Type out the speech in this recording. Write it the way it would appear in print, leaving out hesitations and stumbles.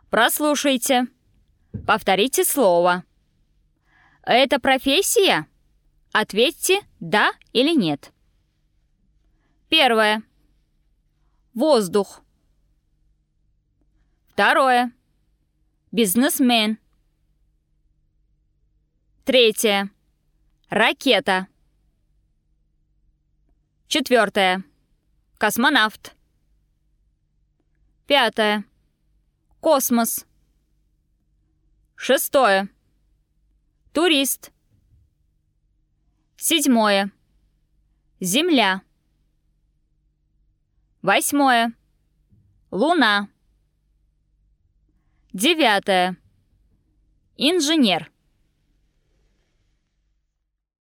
Прослушайте. Повторите слово. Это профессия? Ответьте «да» или «нет». Первое. Воздух. Второе. Бизнесмен. Третье. Ракета. Четвертое. Космонавт. Пятое. Космос. Шестое. Турист. Седьмое. Земля. Восьмое. Луна. Девятое. Инженер.